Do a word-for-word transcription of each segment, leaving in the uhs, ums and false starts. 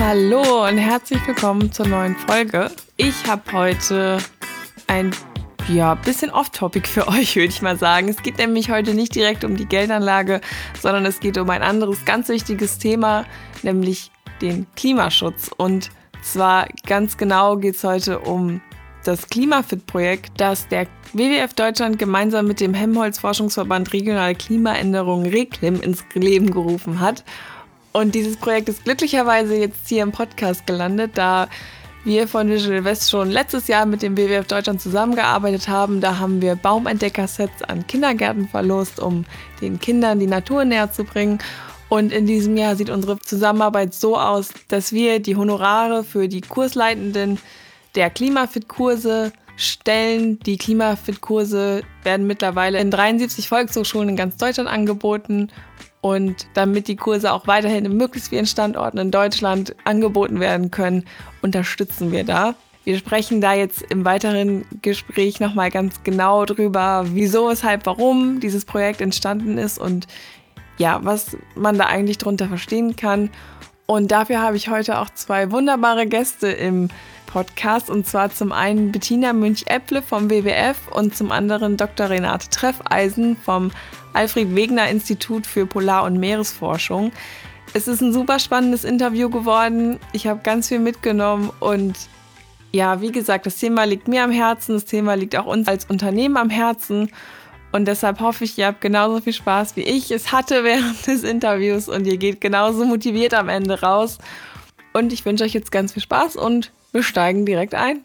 Hallo und herzlich willkommen zur neuen Folge. Ich habe heute ein ja, bisschen off-topic für euch, würde ich mal sagen. Es geht nämlich heute nicht direkt um die Geldanlage, sondern es geht um ein anderes ganz wichtiges Thema, nämlich den Klimaschutz. Und zwar ganz genau geht es heute um das Klimafit-Projekt, das der W W F Deutschland gemeinsam mit dem Helmholtz-Forschungsverband Regionale Klimaänderung REKLIM ins Leben gerufen hat. Und dieses Projekt ist glücklicherweise jetzt hier im Podcast gelandet, da wir von Digital West schon letztes Jahr mit dem W W F Deutschland zusammengearbeitet haben. Da haben wir Baumentdecker-Sets an Kindergärten verlost, um den Kindern die Natur näher zu bringen. Und in diesem Jahr sieht unsere Zusammenarbeit so aus, dass wir die Honorare für die Kursleitenden der Klimafit-Kurse stellen. Die Klimafit-Kurse werden mittlerweile in dreiundsiebzig Volkshochschulen in ganz Deutschland angeboten. Und damit die Kurse auch weiterhin in möglichst vielen Standorten in Deutschland angeboten werden können, unterstützen wir da. Wir sprechen da jetzt im weiteren Gespräch nochmal ganz genau drüber, wieso, weshalb, warum dieses Projekt entstanden ist und ja, was man da eigentlich drunter verstehen kann. Und dafür habe ich heute auch zwei wunderbare Gäste im Podcast, und zwar zum einen Bettina Münch-Epple vom W W F und zum anderen Doktor Renate Treffeisen vom Alfred-Wegener-Institut für Polar- und Meeresforschung. Es ist ein super spannendes Interview geworden. Ich habe ganz viel mitgenommen und ja, wie gesagt, das Thema liegt mir am Herzen, das Thema liegt auch uns als Unternehmen am Herzen und deshalb hoffe ich, ihr habt genauso viel Spaß, wie ich es hatte während des Interviews und ihr geht genauso motiviert am Ende raus. Und ich wünsche euch jetzt ganz viel Spaß und wir steigen direkt ein.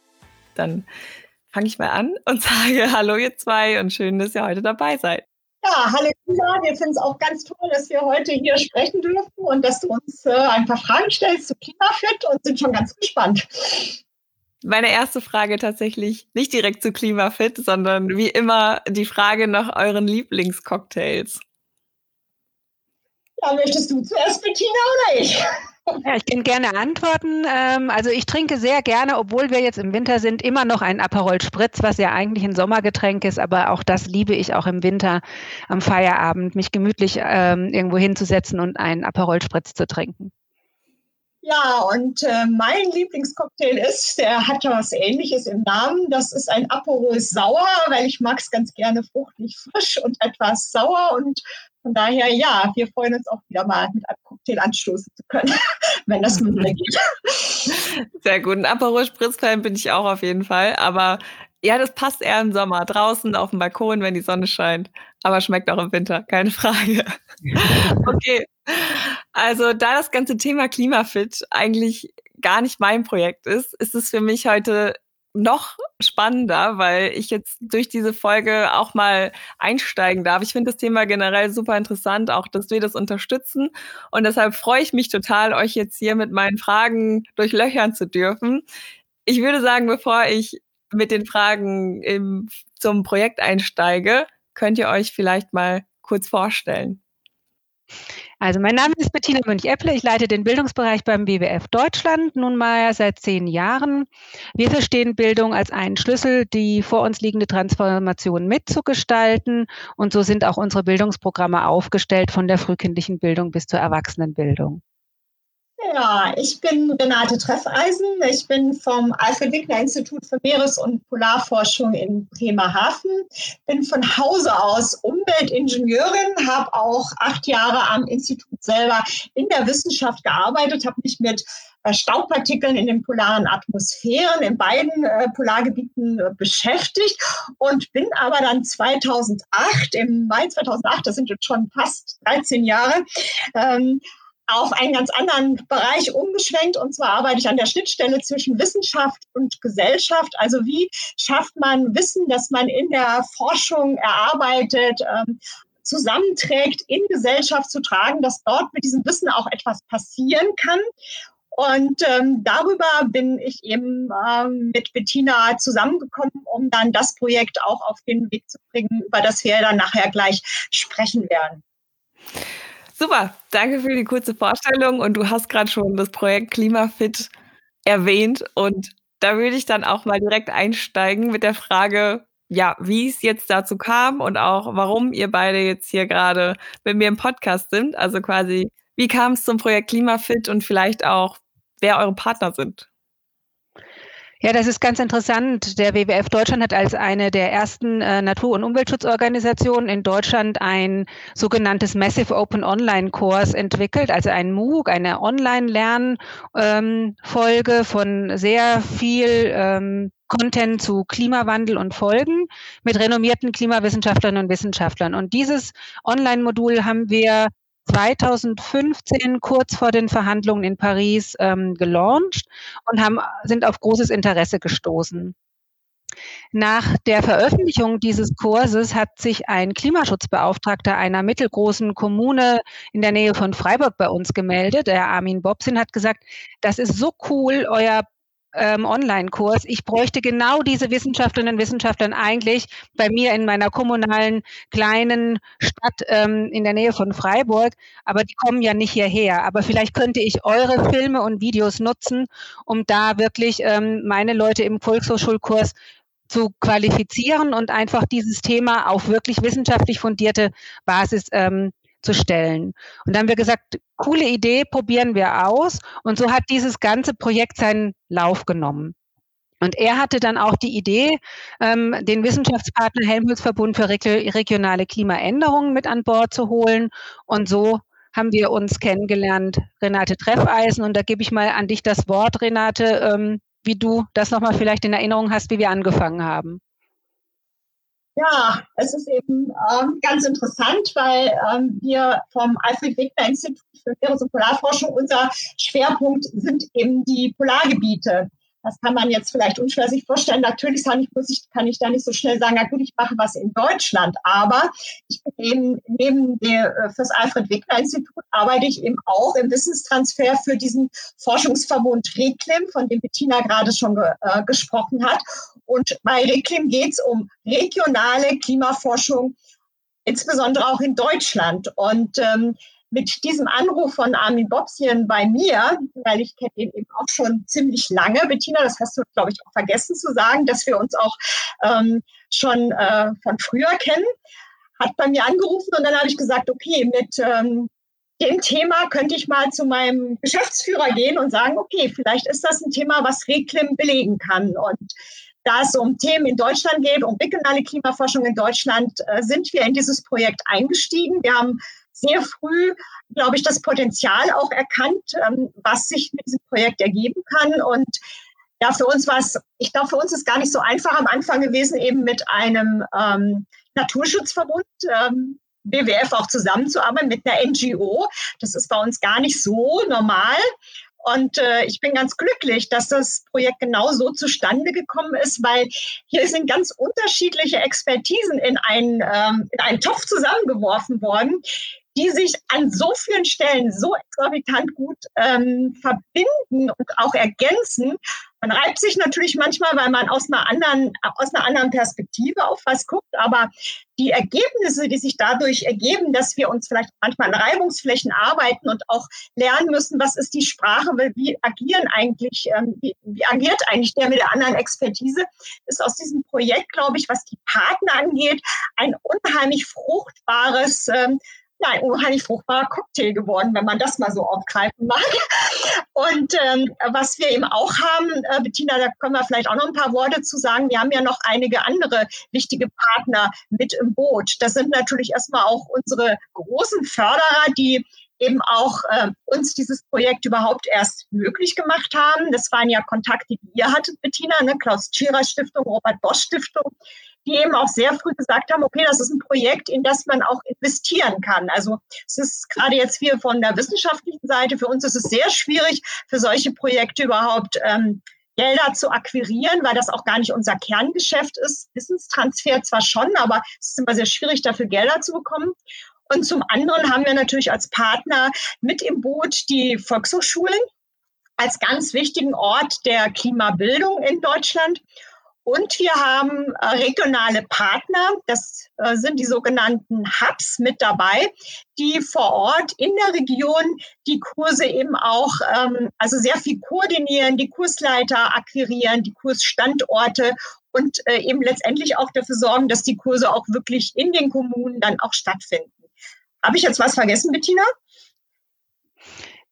Dann fange ich mal an und sage Hallo ihr zwei und schön, dass ihr heute dabei seid. Ja, hallo Lisa, wir finden es auch ganz toll, dass wir heute hier sprechen dürfen und dass du uns äh, ein paar Fragen stellst zu Klimafit und sind schon ganz gespannt. Meine erste Frage tatsächlich nicht direkt zu Klimafit, sondern wie immer die Frage nach euren Lieblingscocktails. Ja, möchtest du zuerst, Bettina, oder ich? Ja, ich kann gerne antworten. Also ich trinke sehr gerne, obwohl wir jetzt im Winter sind, immer noch ein Aperol Spritz, was ja eigentlich ein Sommergetränk ist, aber auch das liebe ich auch im Winter am Feierabend, mich gemütlich ähm, irgendwo hinzusetzen und einen Aperol Spritz zu trinken. Ja, und äh, mein Lieblingscocktail ist, der hat was Ähnliches im Namen. Das ist ein Aperol Sauer, weil ich mag es ganz gerne fruchtig, frisch und etwas sauer. Und von daher, ja, wir freuen uns auch wieder mal mit einem Cocktail anstoßen zu können, wenn das nun wieder geht. Sehr gut. Ein Aperol Spritz-Fan bin ich auch auf jeden Fall. Aber ja, das passt eher im Sommer. Draußen auf dem Balkon, wenn die Sonne scheint. Aber schmeckt auch im Winter, keine Frage. Okay. Also da das ganze Thema Klimafit eigentlich gar nicht mein Projekt ist, ist es für mich heute noch spannender, weil ich jetzt durch diese Folge auch mal einsteigen darf. Ich finde das Thema generell super interessant, auch dass wir das unterstützen. Und deshalb freue ich mich total, euch jetzt hier mit meinen Fragen durchlöchern zu dürfen. Ich würde sagen, bevor ich mit den Fragen im, zum Projekt einsteige, könnt ihr euch vielleicht mal kurz vorstellen. Also mein Name ist Bettina Münch-Epple, ich leite den Bildungsbereich beim W W F Deutschland, nun mal seit zehn Jahren. Wir verstehen Bildung als einen Schlüssel, die vor uns liegende Transformation mitzugestalten, und so sind auch unsere Bildungsprogramme aufgestellt, von der frühkindlichen Bildung bis zur Erwachsenenbildung. Ja, ich bin Renate Treffeisen. Ich bin vom Alfred-Wegener-Institut für Meeres- und Polarforschung in Bremerhaven. Bin von Hause aus Umweltingenieurin, habe auch acht Jahre am Institut selber in der Wissenschaft gearbeitet, habe mich mit Staubpartikeln in den polaren Atmosphären in beiden äh, Polargebieten äh, beschäftigt und bin aber dann zweitausendacht, im Mai zweitausendacht, das sind jetzt schon fast dreizehn Jahre, ähm, auf einen ganz anderen Bereich umgeschwenkt, und zwar arbeite ich an der Schnittstelle zwischen Wissenschaft und Gesellschaft. Also wie schafft man Wissen, das man in der Forschung erarbeitet, ähm, zusammenträgt, in Gesellschaft zu tragen, dass dort mit diesem Wissen auch etwas passieren kann. Und ähm, darüber bin ich eben ähm, mit Bettina zusammengekommen, um dann das Projekt auch auf den Weg zu bringen, über das wir dann nachher gleich sprechen werden. Super, danke für die kurze Vorstellung. Und du hast gerade schon das Projekt Klimafit erwähnt. Und da würde ich dann auch mal direkt einsteigen mit der Frage, ja, wie es jetzt dazu kam und auch warum ihr beide jetzt hier gerade mit mir im Podcast sind. Also quasi, Wie kam es zum Projekt Klimafit und vielleicht auch, wer eure Partner sind? Ja, das ist ganz interessant. Der W W F Deutschland hat als eine der ersten äh, Natur- und Umweltschutzorganisationen in Deutschland ein sogenanntes Massive Open Online Course entwickelt, also ein MOOC, eine Online-Lernfolge ähm, von sehr viel ähm, Content zu Klimawandel und Folgen mit renommierten Klimawissenschaftlerinnen und Wissenschaftlern. Und dieses Online-Modul haben wir zweitausendfünfzehn, kurz vor den Verhandlungen in Paris, ähm, gelauncht und haben, sind auf großes Interesse gestoßen. Nach der Veröffentlichung dieses Kurses hat sich ein Klimaschutzbeauftragter einer mittelgroßen Kommune in der Nähe von Freiburg bei uns gemeldet, der Armin Bobsin, hat gesagt, das ist so cool, euer Ähm, Online-Kurs. Ich bräuchte genau diese Wissenschaftlerinnen und Wissenschaftler eigentlich bei mir in meiner kommunalen kleinen Stadt ähm, in der Nähe von Freiburg, aber die kommen ja nicht hierher. Aber vielleicht könnte ich eure Filme und Videos nutzen, um da wirklich ähm, meine Leute im Volkshochschulkurs zu qualifizieren und einfach dieses Thema auf wirklich wissenschaftlich fundierte Basis ähm, zu stellen. Und dann haben wir gesagt, coole Idee, probieren wir aus. Und so hat dieses ganze Projekt seinen Lauf genommen. Und er hatte dann auch die Idee, ähm, den Wissenschaftspartner Helmholtz-Verbund für Reg- regionale Klimaänderungen mit an Bord zu holen. Und so haben wir uns kennengelernt, Renate Treffeisen. Und da gebe ich mal an dich das Wort, Renate, ähm, wie du das nochmal vielleicht in Erinnerung hast, wie wir angefangen haben. Ja, es ist eben ähm, ganz interessant, weil ähm, wir vom Alfred-Wegener-Institut für Meeres- und Polarforschung, unser Schwerpunkt sind eben die Polargebiete. Das kann man jetzt vielleicht unschwer sich vorstellen. Natürlich kann ich, muss ich, kann ich da nicht so schnell sagen, na gut, ich mache was in Deutschland. Aber ich bin eben neben der, fürs Alfred-Wegener-Institut arbeite ich eben auch im Wissenstransfer für diesen Forschungsverbund RECLIM, von dem Bettina gerade schon ge, äh, gesprochen hat. Und bei RECLIM geht es um regionale Klimaforschung, insbesondere auch in Deutschland. Und ähm, mit diesem Anruf von Armin Bobsin bei mir, weil ich kenne ihn eben auch schon ziemlich lange, Bettina, das hast du, glaube ich, auch vergessen zu sagen, dass wir uns auch ähm, schon äh, von früher kennen, hat bei mir angerufen und dann habe ich gesagt, okay, mit ähm, dem Thema könnte ich mal zu meinem Geschäftsführer gehen und sagen, okay, vielleicht ist das ein Thema, was RECLIM belegen kann. Und da es um Themen in Deutschland geht, um regionale Klimaforschung in Deutschland, äh, sind wir in dieses Projekt eingestiegen. Wir haben sehr früh, glaube ich, das Potenzial auch erkannt, ähm, was sich mit diesem Projekt ergeben kann. Und ja, für uns war es, ich glaube, für uns ist gar nicht so einfach am Anfang gewesen, eben mit einem ähm, Naturschutzverbund, ähm, W W F auch zusammenzuarbeiten, mit einer N G O. Das ist bei uns gar nicht so normal. Und äh, ich bin ganz glücklich, dass das Projekt genau so zustande gekommen ist, weil hier sind ganz unterschiedliche Expertisen in einen, ähm, in einen Topf zusammengeworfen worden, die sich an so vielen Stellen so exorbitant gut ähm, verbinden und auch ergänzen. Man reibt sich natürlich manchmal, weil man aus einer anderen, aus einer anderen Perspektive auf was guckt, aber die Ergebnisse, die sich dadurch ergeben, dass wir uns vielleicht manchmal an Reibungsflächen arbeiten und auch lernen müssen, was ist die Sprache, wie agieren eigentlich, wie, wie agiert eigentlich der mit der anderen Expertise, ist aus diesem Projekt, glaube ich, was die Partner angeht, ein unheimlich fruchtbares ähm, Ja, ein unheimlich fruchtbarer Cocktail geworden, wenn man das mal so aufgreifen mag. Und ähm, was wir eben auch haben, äh, Bettina, da können wir vielleicht auch noch ein paar Worte zu sagen. Wir haben ja noch einige andere wichtige Partner mit im Boot. Das sind natürlich erstmal auch unsere großen Förderer, die eben auch äh, uns dieses Projekt überhaupt erst möglich gemacht haben. Das waren ja Kontakte, die ihr hattet, Bettina, ne? Klaus Tschira Stiftung, Robert Bosch Stiftung, die eben auch sehr früh gesagt haben, okay, das ist ein Projekt, in das man auch investieren kann. Also es ist gerade jetzt hier von der wissenschaftlichen Seite, für uns ist es sehr schwierig, für solche Projekte überhaupt ähm, Gelder zu akquirieren, weil das auch gar nicht unser Kerngeschäft ist. Wissenstransfer zwar schon, aber es ist immer sehr schwierig, dafür Gelder zu bekommen. Und zum anderen haben wir natürlich als Partner mit im Boot die Volkshochschulen als ganz wichtigen Ort der Klimabildung in Deutschland. Und wir haben äh, regionale Partner, das äh, sind die sogenannten Hubs mit dabei, die vor Ort in der Region die Kurse eben auch, ähm, also sehr viel koordinieren, die Kursleiter akquirieren, die Kursstandorte und äh, eben letztendlich auch dafür sorgen, dass die Kurse auch wirklich in den Kommunen dann auch stattfinden. Habe ich jetzt was vergessen, Bettina?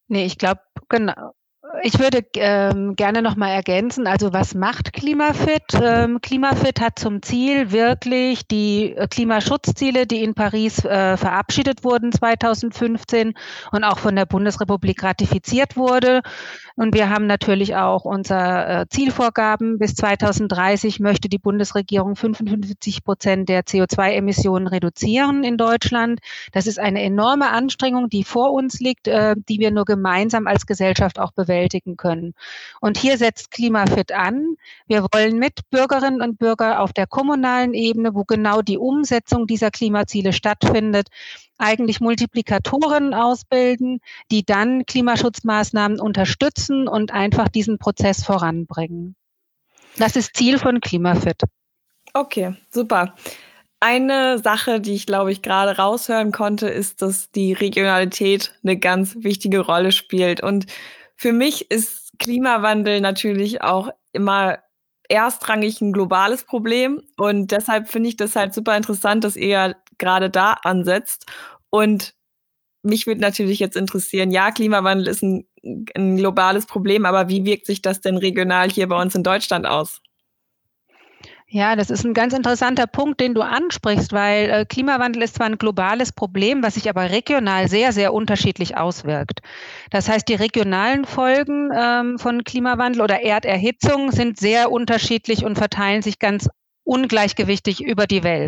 Nee, ich glaube, genau. Ich würde ähm, gerne noch mal ergänzen, also was macht Klimafit? Ähm, Klimafit hat zum Ziel, wirklich die äh, Klimaschutzziele, die in Paris äh, verabschiedet wurden zweitausendfünfzehn und auch von der Bundesrepublik ratifiziert wurde. Und wir haben natürlich auch unser äh, Zielvorgaben. Bis zweitausenddreißig möchte die Bundesregierung fünfundfünfzig Prozent der C O zwei Emissionen reduzieren in Deutschland. Das ist eine enorme Anstrengung, die vor uns liegt, äh, die wir nur gemeinsam als Gesellschaft auch bewältigen können. Und hier setzt Klimafit an. Wir wollen mit Bürgerinnen und Bürgern auf der kommunalen Ebene, wo genau die Umsetzung dieser Klimaziele stattfindet, eigentlich Multiplikatoren ausbilden, die dann Klimaschutzmaßnahmen unterstützen und einfach diesen Prozess voranbringen. Das ist Ziel von Klimafit. Okay, super. Eine Sache, die ich, glaube ich, gerade raushören konnte, ist, dass die Regionalität eine ganz wichtige Rolle spielt. Und für mich ist Klimawandel natürlich auch immer erstrangig ein globales Problem. Und deshalb finde ich das halt super interessant, dass ihr ja gerade da ansetzt. Und mich würde natürlich jetzt interessieren, ja, Klimawandel ist ein, ein globales Problem, aber wie wirkt sich das denn regional hier bei uns in Deutschland aus? Ja, das ist ein ganz interessanter Punkt, den du ansprichst, weil äh, Klimawandel ist zwar ein globales Problem, was sich aber regional sehr, sehr unterschiedlich auswirkt. Das heißt, die regionalen Folgen ähm, von Klimawandel oder Erderhitzung sind sehr unterschiedlich und verteilen sich ganz ungleichgewichtig über die Welt.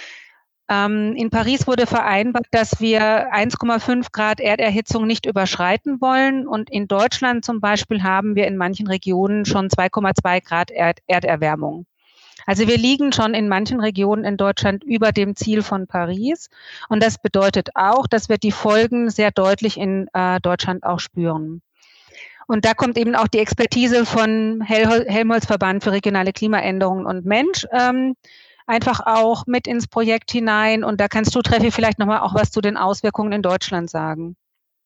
Ähm, in Paris wurde vereinbart, dass wir eins Komma fünf Grad Erderhitzung nicht überschreiten wollen. Und in Deutschland zum Beispiel haben wir in manchen Regionen schon zwei Komma zwei Grad Erd- Erderwärmung. Also wir liegen schon in manchen Regionen in Deutschland über dem Ziel von Paris. Und das bedeutet auch, dass wir die Folgen sehr deutlich in äh, Deutschland auch spüren. Und da kommt eben auch die Expertise von Hel- Helmholtz-Verband für regionale Klimaänderungen und Mensch ähm, einfach auch mit ins Projekt hinein. Und da kannst du, Treffi, vielleicht nochmal auch was zu den Auswirkungen in Deutschland sagen.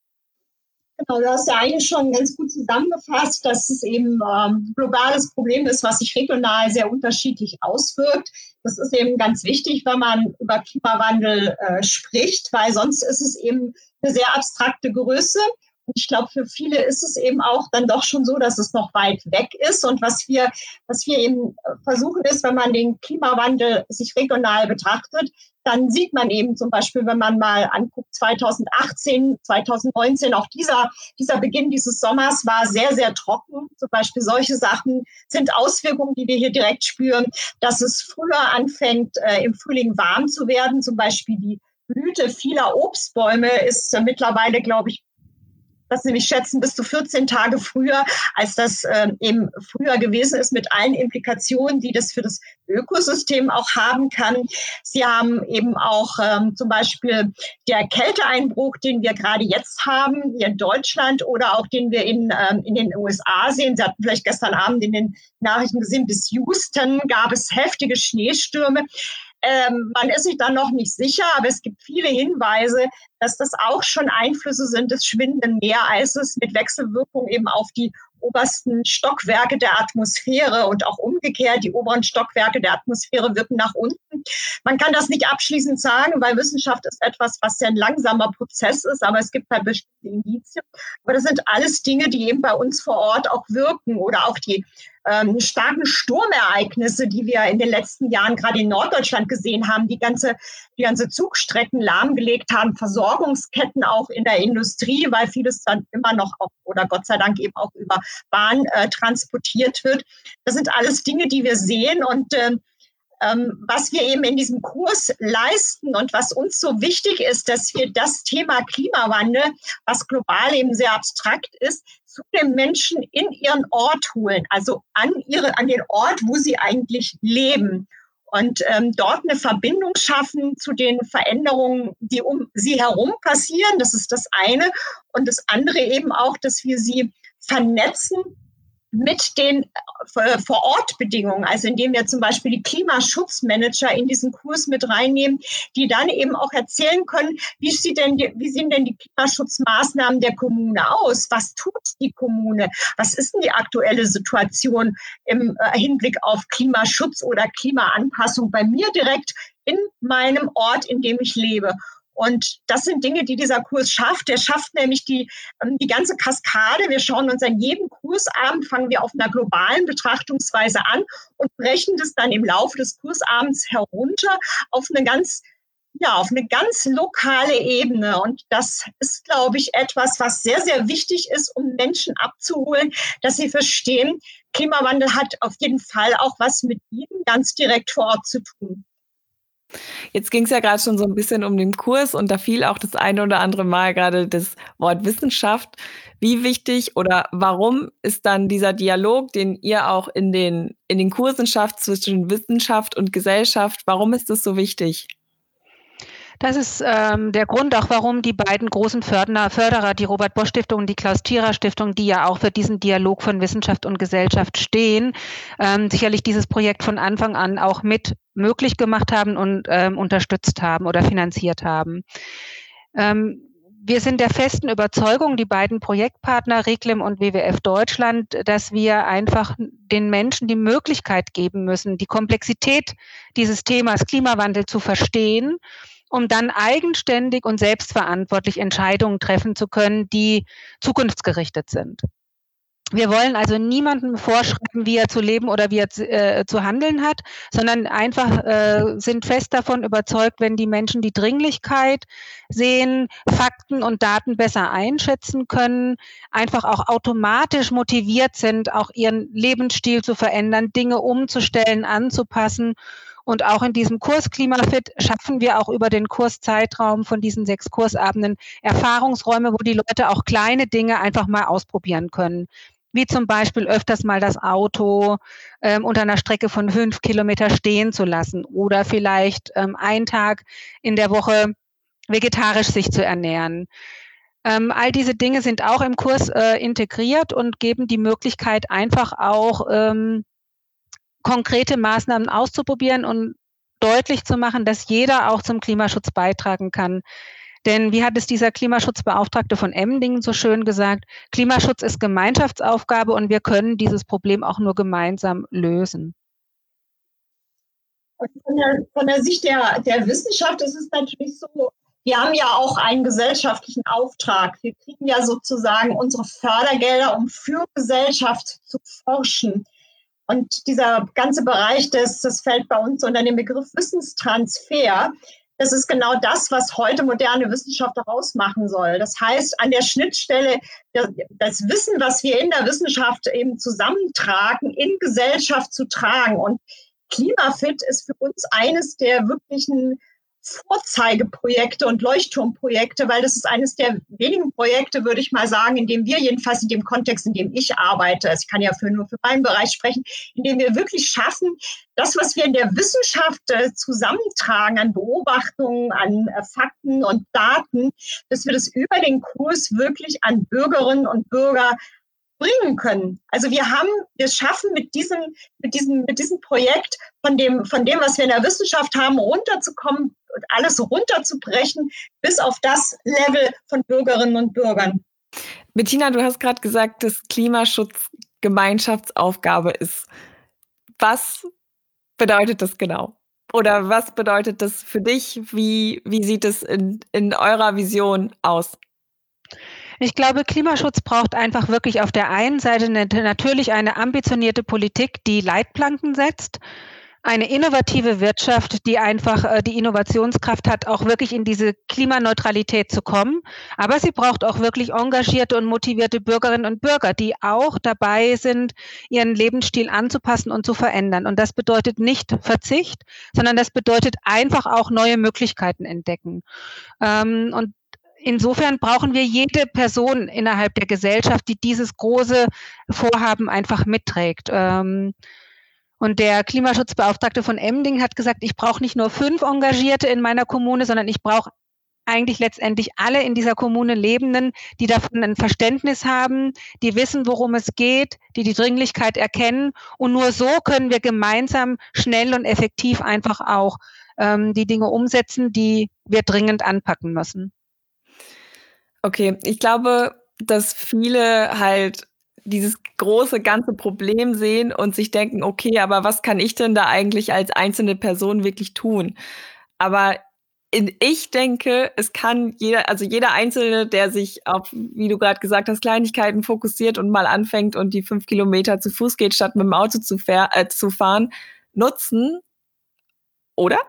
Genau, du hast ja eigentlich schon ganz gut zusammengefasst, dass es eben ein ähm, globales Problem ist, was sich regional sehr unterschiedlich auswirkt. Das ist eben ganz wichtig, wenn man über Klimawandel äh, spricht, weil sonst ist es eben eine sehr abstrakte Größe. Und ich glaube, für viele ist es eben auch dann doch schon so, dass es noch weit weg ist. Und was wir, was wir eben versuchen ist, wenn man den Klimawandel sich regional betrachtet, dann sieht man eben zum Beispiel, wenn man mal anguckt, zweitausendachtzehn, zweitausendneunzehn, auch dieser, dieser Beginn dieses Sommers war sehr, sehr trocken. Zum Beispiel solche Sachen sind Auswirkungen, die wir hier direkt spüren, dass es früher anfängt, äh, im Frühling warm zu werden. Zum Beispiel die Blüte vieler Obstbäume ist äh, mittlerweile, glaube ich, das nämlich schätzen, bis zu vierzehn Tage früher, als das äh, eben früher gewesen ist, mit allen Implikationen, die das für das Ökosystem auch haben kann. Sie haben eben auch ähm, zum Beispiel der Kälteeinbruch, den wir gerade jetzt haben, hier in Deutschland oder auch den wir in, ähm, in den U S A sehen. Sie hatten vielleicht gestern Abend in den Nachrichten gesehen, bis Houston gab es heftige Schneestürme. Ähm, man ist sich dann noch nicht sicher, aber es gibt viele Hinweise, dass das auch schon Einflüsse sind des schwindenden Meereises mit Wechselwirkung eben auf die obersten Stockwerke der Atmosphäre und auch umgekehrt, die oberen Stockwerke der Atmosphäre wirken nach unten. Man kann das nicht abschließend sagen, weil Wissenschaft ist etwas, was ja ein langsamer Prozess ist, aber es gibt halt bestimmte Indizien. Aber das sind alles Dinge, die eben bei uns vor Ort auch wirken oder auch die ähm, starken Sturmereignisse, die wir in den letzten Jahren gerade in Norddeutschland gesehen haben, die ganze, die ganze Zugstrecken lahmgelegt haben, Versorgungsketten auch in der Industrie, weil vieles dann immer noch auch, oder Gott sei Dank eben auch über Bahn äh, transportiert wird. Das sind alles Dinge, die wir sehen und ähm, ähm, was wir eben in diesem Kurs leisten und was uns so wichtig ist, dass wir das Thema Klimawandel, was global eben sehr abstrakt ist, zu den Menschen in ihren Ort holen, also an, ihre, an den Ort, wo sie eigentlich leben. Und ähm, dort eine Verbindung schaffen zu den Veränderungen, die um sie herum passieren. Das ist das eine. Und das andere eben auch, dass wir sie vernetzen mit den äh, Vor-Ort-Bedingungen, also indem wir zum Beispiel die Klimaschutzmanager in diesen Kurs mit reinnehmen, die dann eben auch erzählen können, wie, sieht denn die, wie sehen denn die Klimaschutzmaßnahmen der Kommune aus? Was tut die Kommune? Was ist denn die aktuelle Situation im äh, Hinblick auf Klimaschutz oder Klimaanpassung bei mir direkt in meinem Ort, in dem ich lebe? Und das sind Dinge, die dieser Kurs schafft. Der schafft nämlich die, die ganze Kaskade. Wir schauen uns an jedem Kursabend, fangen wir auf einer globalen Betrachtungsweise an und brechen das dann im Laufe des Kursabends herunter auf eine ganz Ja, auf eine ganz lokale Ebene. Und das ist, glaube ich, etwas, was sehr, sehr wichtig ist, um Menschen abzuholen, dass sie verstehen, Klimawandel hat auf jeden Fall auch was mit ihnen ganz direkt vor Ort zu tun. Jetzt ging es ja gerade schon so ein bisschen um den Kurs und da fiel auch das eine oder andere Mal gerade das Wort Wissenschaft. Wie wichtig oder warum ist dann dieser Dialog, den ihr auch in den, in den Kursen schafft zwischen Wissenschaft und Gesellschaft, warum ist das so wichtig? Das ist ähm, der Grund auch, warum die beiden großen Förderer, Förderer, die Robert-Bosch-Stiftung und die Klaus-Tierer-Stiftung, die ja auch für diesen Dialog von Wissenschaft und Gesellschaft stehen, ähm, sicherlich dieses Projekt von Anfang an auch mit möglich gemacht haben und ähm, unterstützt haben oder finanziert haben. Ähm, Wir sind der festen Überzeugung, die beiden Projektpartner Reclim und W W F Deutschland, dass wir einfach den Menschen die Möglichkeit geben müssen, die Komplexität dieses Themas Klimawandel zu verstehen, um dann eigenständig und selbstverantwortlich Entscheidungen treffen zu können, die zukunftsgerichtet sind. Wir wollen also niemandem vorschreiben, wie er zu leben oder wie er zu, äh, zu handeln hat, sondern einfach äh, sind fest davon überzeugt, wenn die Menschen die Dringlichkeit sehen, Fakten und Daten besser einschätzen können, einfach auch automatisch motiviert sind, auch ihren Lebensstil zu verändern, Dinge umzustellen, anzupassen. Und auch in diesem Kurs Klimafit schaffen wir auch über den Kurszeitraum von diesen sechs Kursabenden Erfahrungsräume, wo die Leute auch kleine Dinge einfach mal ausprobieren können. Wie zum Beispiel öfters mal das Auto ähm, unter einer Strecke von fünf Kilometer stehen zu lassen oder vielleicht ähm, einen Tag in der Woche vegetarisch sich zu ernähren. Ähm, all diese Dinge sind auch im Kurs äh, integriert und geben die Möglichkeit, einfach auch ähm, konkrete Maßnahmen auszuprobieren und deutlich zu machen, dass jeder auch zum Klimaschutz beitragen kann. Denn wie hat es dieser Klimaschutzbeauftragte von Emmendingen so schön gesagt, Klimaschutz ist Gemeinschaftsaufgabe und wir können dieses Problem auch nur gemeinsam lösen. Und von der, von der Sicht der, der Wissenschaft ist es natürlich so, wir haben ja auch einen gesellschaftlichen Auftrag. Wir kriegen ja sozusagen unsere Fördergelder, um für Gesellschaft zu forschen. Und dieser ganze Bereich, das, das fällt bei uns unter den Begriff Wissenstransfer. Das ist genau das, was heute moderne Wissenschaft auch ausmachen soll. Das heißt, an der Schnittstelle das Wissen, was wir in der Wissenschaft eben zusammentragen, in Gesellschaft zu tragen. Und Klimafit ist für uns eines der wirklichen Vorzeigeprojekte und Leuchtturmprojekte, weil das ist eines der wenigen Projekte, würde ich mal sagen, in dem wir jedenfalls in dem Kontext, in dem ich arbeite, also ich kann ja für, nur für meinen Bereich sprechen, in dem wir wirklich schaffen, das, was wir in der Wissenschaft äh, zusammentragen an Beobachtungen, an äh, Fakten und Daten, dass wir das über den Kurs wirklich an Bürgerinnen und Bürger bringen können. Also wir haben, wir schaffen mit diesem, mit diesem, mit diesem Projekt von dem, von dem, was wir in der Wissenschaft haben, runterzukommen und alles runterzubrechen bis auf das Level von Bürgerinnen und Bürgern. Bettina, du hast gerade gesagt, dass Klimaschutz Gemeinschaftsaufgabe ist. Was bedeutet das genau? Oder was bedeutet das für dich? Wie, wie sieht es in, in eurer Vision aus? Ich glaube, Klimaschutz braucht einfach wirklich auf der einen Seite eine, natürlich eine ambitionierte Politik, die Leitplanken setzt, eine innovative Wirtschaft, die einfach äh, die Innovationskraft hat, auch wirklich in diese Klimaneutralität zu kommen. Aber sie braucht auch wirklich engagierte und motivierte Bürgerinnen und Bürger, die auch dabei sind, ihren Lebensstil anzupassen und zu verändern. Und das bedeutet nicht Verzicht, sondern das bedeutet einfach auch neue Möglichkeiten entdecken. Ähm, und Insofern brauchen wir jede Person innerhalb der Gesellschaft, die dieses große Vorhaben einfach mitträgt. Und der Klimaschutzbeauftragte von Emmendingen hat gesagt, ich brauche nicht nur fünf Engagierte in meiner Kommune, sondern ich brauche eigentlich letztendlich alle in dieser Kommune Lebenden, die davon ein Verständnis haben, die wissen, worum es geht, die die Dringlichkeit erkennen. Und nur so können wir gemeinsam schnell und effektiv einfach auch ähm, die Dinge umsetzen, die wir dringend anpacken müssen. Okay, ich glaube, dass viele halt dieses große ganze Problem sehen und sich denken, okay, aber was kann ich denn da eigentlich als einzelne Person wirklich tun? Aber Ich denke, es kann jeder, also jeder Einzelne, der sich auf, wie du gerade gesagt hast, Kleinigkeiten fokussiert und mal anfängt und die fünf Kilometer zu Fuß geht, statt mit dem Auto zu, fahr, äh, zu fahren, nutzen, oder?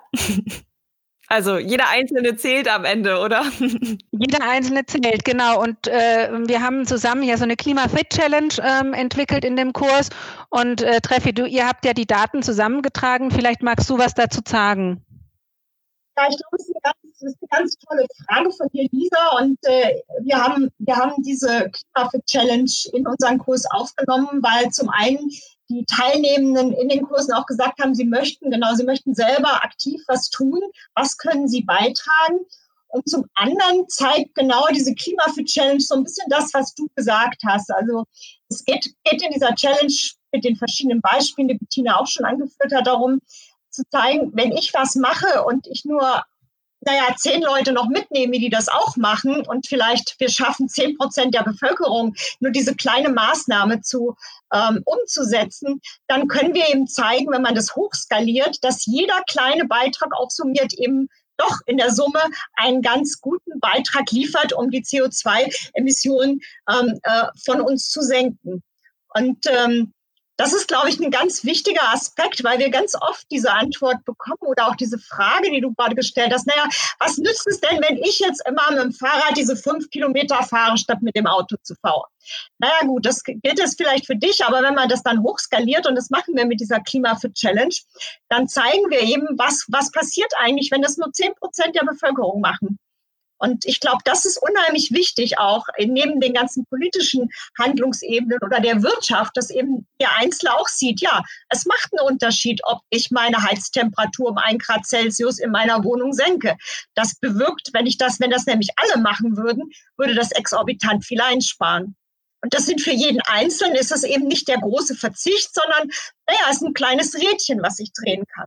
Also jeder Einzelne zählt am Ende, oder? Jeder Einzelne zählt, genau. Und äh, wir haben zusammen ja so eine Klima-Fit-Challenge ähm, entwickelt in dem Kurs. Und äh, Treffi, du, ihr habt ja die Daten zusammengetragen. Vielleicht magst du was dazu sagen. Ja, ich glaube, das ist eine ganz, das ist eine ganz tolle Frage von dir, Lisa. Und äh, wir haben, wir haben diese Klima-Fit-Challenge in unseren Kurs aufgenommen, weil zum einen die Teilnehmenden in den Kursen auch gesagt haben, sie möchten, genau, sie möchten selber aktiv was tun. Was können sie beitragen? Und zum anderen zeigt genau diese Klima-Fit-Challenge so ein bisschen das, was du gesagt hast. Also es geht, geht in dieser Challenge mit den verschiedenen Beispielen, die Bettina auch schon angeführt hat, darum, zu zeigen, wenn ich was mache und ich nur, naja, zehn Leute noch mitnehme, die das auch machen und vielleicht wir schaffen zehn Prozent der Bevölkerung nur diese kleine Maßnahme zu ähm, umzusetzen, dann können wir eben zeigen, wenn man das hochskaliert, dass jeder kleine Beitrag aufsummiert eben doch in der Summe einen ganz guten Beitrag liefert, um die C O zwei Emissionen ähm, äh, von uns zu senken. Und ähm, das ist, glaube ich, ein ganz wichtiger Aspekt, weil wir ganz oft diese Antwort bekommen oder auch diese Frage, die du gerade gestellt hast. Naja, was nützt es denn, wenn ich jetzt immer mit dem Fahrrad diese fünf Kilometer fahre, statt mit dem Auto zu fahren? Naja gut, das gilt jetzt vielleicht für dich, aber wenn man das dann hochskaliert, und das machen wir mit dieser Klima-Fit-Challenge, dann zeigen wir eben, was, was passiert eigentlich, wenn das nur zehn Prozent der Bevölkerung machen. Und ich glaube, das ist unheimlich wichtig, auch neben den ganzen politischen Handlungsebenen oder der Wirtschaft, dass eben der Einzelne auch sieht, ja, es macht einen Unterschied, ob ich meine Heiztemperatur um ein Grad Celsius in meiner Wohnung senke. Das bewirkt, wenn ich das, wenn das nämlich alle machen würden, würde das exorbitant viel einsparen. Und das sind für jeden Einzelnen, ist es eben nicht der große Verzicht, sondern, naja, es ist ein kleines Rädchen, was ich drehen kann.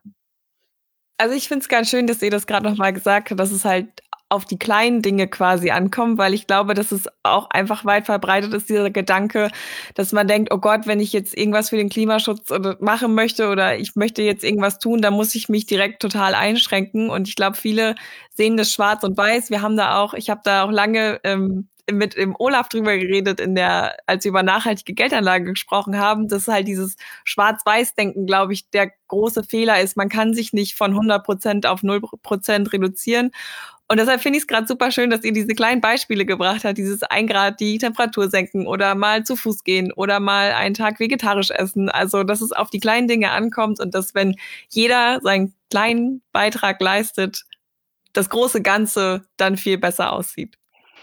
Also ich finde es ganz schön, dass ihr das gerade nochmal gesagt habt, dass es halt auf die kleinen Dinge quasi ankommen, weil ich glaube, dass es auch einfach weit verbreitet ist, dieser Gedanke, dass man denkt, oh Gott, wenn ich jetzt irgendwas für den Klimaschutz oder machen möchte oder ich möchte jetzt irgendwas tun, dann muss ich mich direkt total einschränken. Und ich glaube, viele sehen das schwarz und weiß. Wir haben da auch, ich habe da auch lange ähm, mit dem Olaf drüber geredet, in der, als wir über nachhaltige Geldanlage gesprochen haben, dass halt dieses Schwarz-Weiß-Denken, glaube ich, der große Fehler ist. Man kann sich nicht von hundert Prozent auf null Prozent reduzieren. Und deshalb finde ich es gerade super schön, dass ihr diese kleinen Beispiele gebracht habt, dieses ein Grad die Temperatur senken oder mal zu Fuß gehen oder mal einen Tag vegetarisch essen. Also, dass es auf die kleinen Dinge ankommt und dass, wenn jeder seinen kleinen Beitrag leistet, das große Ganze dann viel besser aussieht.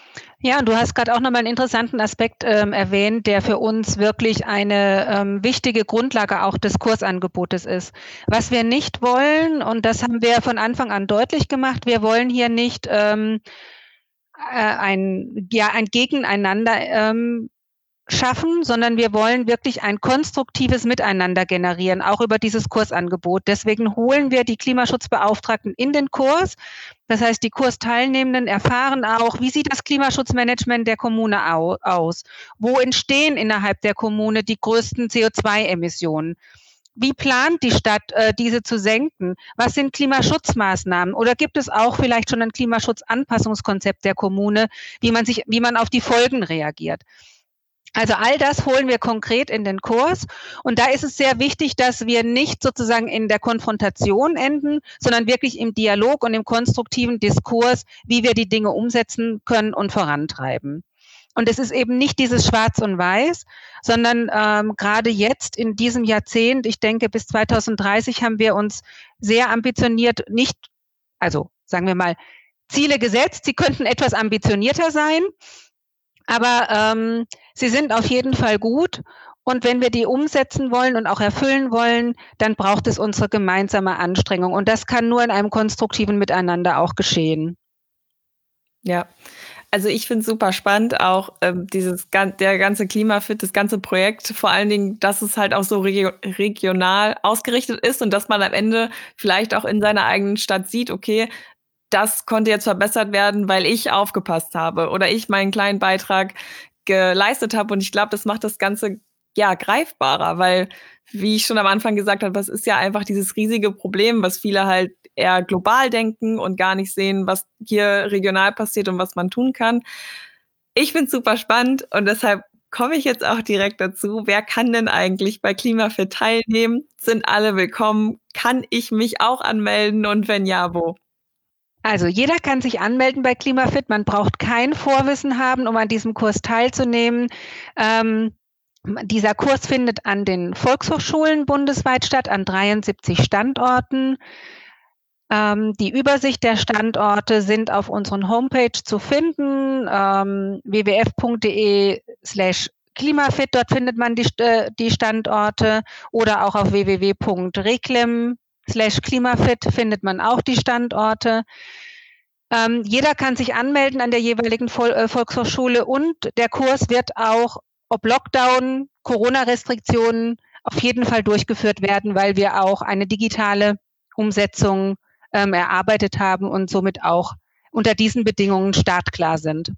Ja, und du hast gerade auch nochmal einen interessanten Aspekt ähm, erwähnt, der für uns wirklich eine ähm, wichtige Grundlage auch des Kursangebotes ist. Was wir nicht wollen, und das haben wir von Anfang an deutlich gemacht, wir wollen hier nicht ähm, äh, ein, ja, ein Gegeneinander ähm, schaffen, sondern wir wollen wirklich ein konstruktives Miteinander generieren, auch über dieses Kursangebot. Deswegen holen wir die Klimaschutzbeauftragten in den Kurs. Das heißt, die Kursteilnehmenden erfahren auch, wie sieht das Klimaschutzmanagement der Kommune au- aus? Wo entstehen innerhalb der Kommune die größten C O zwei Emissionen? Wie plant die Stadt, äh, diese zu senken? Was sind Klimaschutzmaßnahmen? Oder gibt es auch vielleicht schon ein Klimaschutzanpassungskonzept der Kommune, wie man sich, wie man auf die Folgen reagiert? Also all das holen wir konkret in den Kurs. Und da ist es sehr wichtig, dass wir nicht sozusagen in der Konfrontation enden, sondern wirklich im Dialog und im konstruktiven Diskurs, wie wir die Dinge umsetzen können und vorantreiben. Und es ist eben nicht dieses Schwarz und Weiß, sondern ähm, gerade jetzt in diesem Jahrzehnt, ich denke bis zweitausenddreißig haben wir uns sehr ambitioniert, nicht, also sagen wir mal, Ziele gesetzt. Sie könnten etwas ambitionierter sein. Aber ähm, sie sind auf jeden Fall gut. Und wenn wir die umsetzen wollen und auch erfüllen wollen, dann braucht es unsere gemeinsame Anstrengung. Und das kann nur in einem konstruktiven Miteinander auch geschehen. Ja, also ich finde es super spannend, auch ähm, dieses der ganze Klimafit, das ganze Projekt, vor allen Dingen, dass es halt auch so regio- regional ausgerichtet ist und dass man am Ende vielleicht auch in seiner eigenen Stadt sieht, okay, das konnte jetzt verbessert werden, weil ich aufgepasst habe oder ich meinen kleinen Beitrag geleistet habe. Und ich glaube, das macht das Ganze ja, greifbarer, weil, wie ich schon am Anfang gesagt habe, das ist ja einfach dieses riesige Problem, was viele halt eher global denken und gar nicht sehen, was hier regional passiert und was man tun kann. Ich finde es super spannend und deshalb komme ich jetzt auch direkt dazu. Wer kann denn eigentlich bei Klimafit teilnehmen? Sind alle willkommen? Kann ich mich auch anmelden und wenn ja, wo? Also jeder kann sich anmelden bei Klimafit. Man braucht kein Vorwissen haben, um an diesem Kurs teilzunehmen. Ähm, dieser Kurs findet an den Volkshochschulen bundesweit statt, an dreiundsiebzig Standorten. Ähm, die Übersicht der Standorte sind auf unseren Homepage zu finden, ähm, w w f punkt d e slash klimafit, dort findet man die, äh, die Standorte, oder auch auf w w w punkt reclem slash klimafit findet man auch die Standorte. Ähm, jeder kann sich anmelden an der jeweiligen Vol- äh, Volkshochschule und der Kurs wird auch, ob Lockdown, Corona-Restriktionen, auf jeden Fall durchgeführt werden, weil wir auch eine digitale Umsetzung ähm, erarbeitet haben und somit auch unter diesen Bedingungen startklar sind.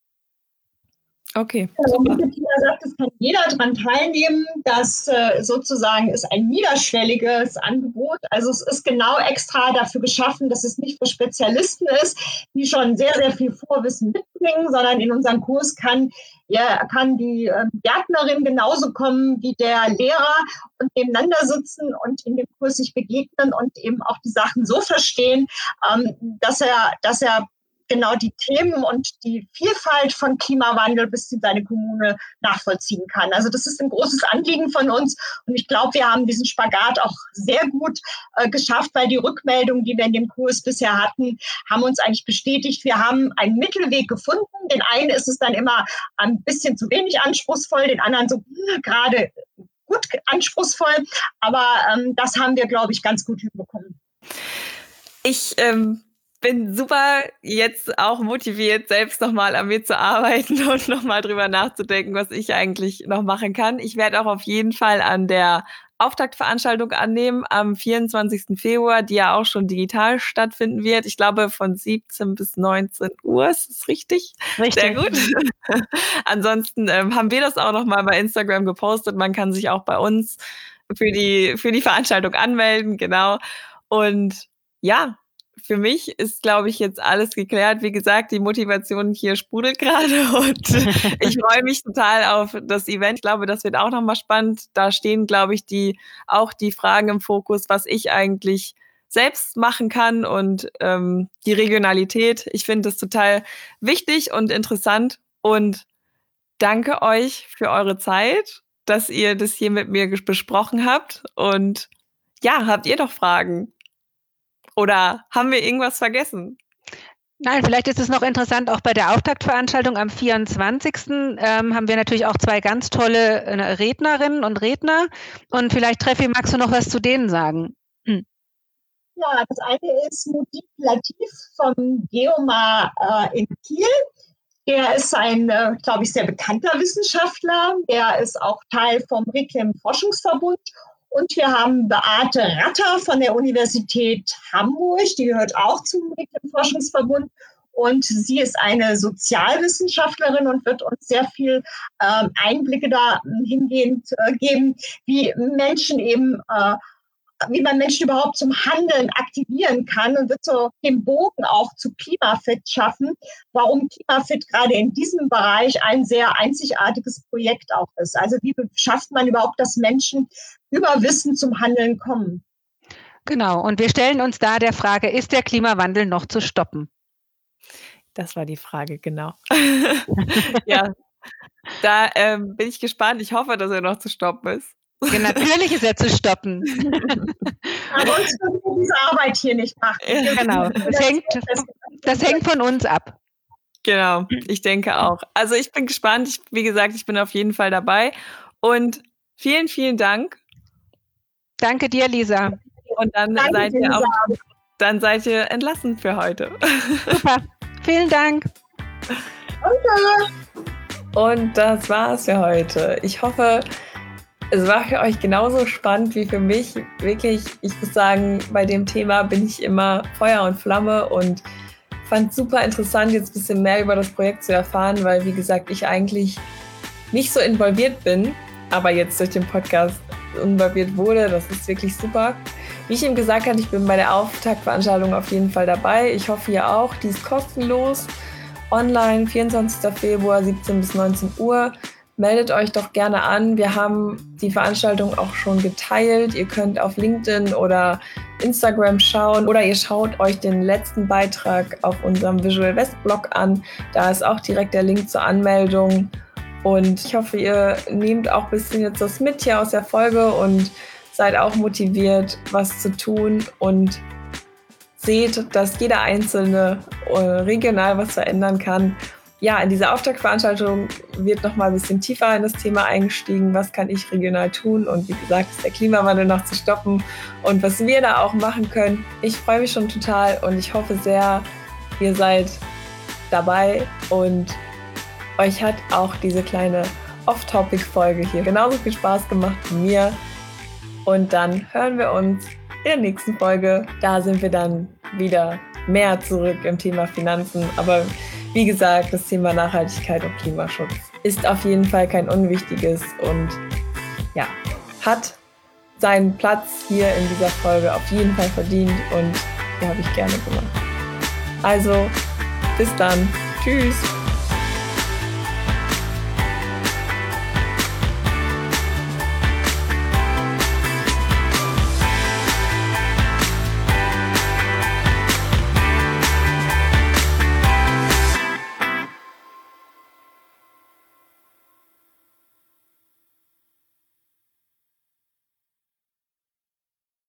Okay. Also, wie Bettina sagt, es kann jeder daran teilnehmen. Das äh, sozusagen ist ein niederschwelliges Angebot. Also es ist genau extra dafür geschaffen, dass es nicht für Spezialisten ist, die schon sehr, sehr viel Vorwissen mitbringen, sondern in unseren Kurs kann, ja, kann die äh, Gärtnerin genauso kommen wie der Lehrer und nebeneinander sitzen und in dem Kurs sich begegnen und eben auch die Sachen so verstehen, ähm, dass er, dass er genau die Themen und die Vielfalt von Klimawandel bis in seine Kommune nachvollziehen kann. Also das ist ein großes Anliegen von uns und ich glaube, wir haben diesen Spagat auch sehr gut äh, geschafft, weil die Rückmeldungen, die wir in dem Kurs bisher hatten, haben uns eigentlich bestätigt, wir haben einen Mittelweg gefunden. Den einen ist es dann immer ein bisschen zu wenig anspruchsvoll, den anderen so hm, gerade gut anspruchsvoll, aber ähm, das haben wir, glaube ich, ganz gut hinbekommen. Ich ähm bin super jetzt auch motiviert, selbst nochmal an mir zu arbeiten und nochmal drüber nachzudenken, was ich eigentlich noch machen kann. Ich werde auch auf jeden Fall an der Auftaktveranstaltung annehmen am vierundzwanzigsten Februar, die ja auch schon digital stattfinden wird. Ich glaube von siebzehn bis neunzehn Uhr, ist das richtig? Richtig. Sehr gut. Ansonsten ähm, haben wir das auch nochmal bei Instagram gepostet. Man kann sich auch bei uns für die, für die Veranstaltung anmelden, genau. Und ja, für mich ist, glaube ich, jetzt alles geklärt. Wie gesagt, die Motivation hier sprudelt gerade und ich freue mich total auf das Event. Ich glaube, das wird auch nochmal spannend. Da stehen, glaube ich, die auch die Fragen im Fokus, was ich eigentlich selbst machen kann und ähm, die Regionalität. Ich finde das total wichtig und interessant und danke euch für eure Zeit, dass ihr das hier mit mir besprochen habt. Und ja, habt ihr doch Fragen? Oder haben wir irgendwas vergessen? Nein, vielleicht ist es noch interessant, auch bei der Auftaktveranstaltung am vierundzwanzigsten Ähm, haben wir natürlich auch zwei ganz tolle äh, Rednerinnen und Redner. Und vielleicht, Treffi, magst du noch was zu denen sagen? Hm. Ja, das eine ist Mudib Latif vom Geomar äh, in Kiel. Er ist ein, äh, glaube ich, sehr bekannter Wissenschaftler. Er ist auch Teil vom Reclem Forschungsverbund. Und wir haben Beate Ratter von der Universität Hamburg, die gehört auch zum Reclem-Forschungsverbund. Und sie ist eine Sozialwissenschaftlerin und wird uns sehr viel ähm, Einblicke dahingehend äh, geben, wie Menschen eben, äh, wie man Menschen überhaupt zum Handeln aktivieren kann und wird so den Bogen auch zu Klimafit schaffen, warum Klimafit gerade in diesem Bereich ein sehr einzigartiges Projekt auch ist. Also wie schafft man überhaupt, dass Menschen über Wissen zum Handeln kommen? Genau, und wir stellen uns da der Frage, ist der Klimawandel noch zu stoppen? Das war die Frage, genau. Ja, da ähm, bin ich gespannt. Ich hoffe, dass er noch zu stoppen ist. Ja, natürlich ist er zu stoppen. Aber uns können wir diese Arbeit hier nicht machen. Ja, genau, das hängt, das hängt von uns ab. Genau, ich denke auch. Also ich bin gespannt. Ich, wie gesagt, ich bin auf jeden Fall dabei. Und vielen, vielen Dank. Danke dir, Lisa. Und dann Danke, seid ihr Lisa. auch, dann seid ihr entlassen für heute. Super, vielen Dank. Danke. Und das war's für heute. Ich hoffe, es war für euch genauso spannend wie für mich. Wirklich, ich muss sagen, bei dem Thema bin ich immer Feuer und Flamme und fand es super interessant, jetzt ein bisschen mehr über das Projekt zu erfahren, weil, wie gesagt, ich eigentlich nicht so involviert bin. aber jetzt durch den Podcast involviert wurde. Das ist wirklich super. Wie ich ihm gesagt habe, ich bin bei der Auftaktveranstaltung auf jeden Fall dabei. Ich hoffe, ihr auch. Die ist kostenlos. Online, vierundzwanzigster Februar, siebzehn bis neunzehn Uhr. Meldet euch doch gerne an. Wir haben die Veranstaltung auch schon geteilt. Ihr könnt auf LinkedIn oder Instagram schauen oder ihr schaut euch den letzten Beitrag auf unserem Visual West Blog an. Da ist auch direkt der Link zur Anmeldung. Und ich hoffe, ihr nehmt auch ein bisschen jetzt das mit hier aus der Folge und seid auch motiviert, was zu tun und seht, dass jeder Einzelne regional was verändern kann. Ja, in dieser Auftaktveranstaltung wird noch mal ein bisschen tiefer in das Thema eingestiegen. Was kann ich regional tun? Und wie gesagt, ist der Klimawandel noch zu stoppen und was wir da auch machen können. Ich freue mich schon total und ich hoffe sehr, ihr seid dabei und euch hat auch diese kleine Off-Topic-Folge hier genauso viel Spaß gemacht wie mir. Und dann hören wir uns in der nächsten Folge. Da sind wir dann wieder mehr zurück im Thema Finanzen. Aber wie gesagt, das Thema Nachhaltigkeit und Klimaschutz ist auf jeden Fall kein unwichtiges und ja, hat seinen Platz hier in dieser Folge auf jeden Fall verdient und die habe ich gerne gemacht. Also, bis dann. Tschüss.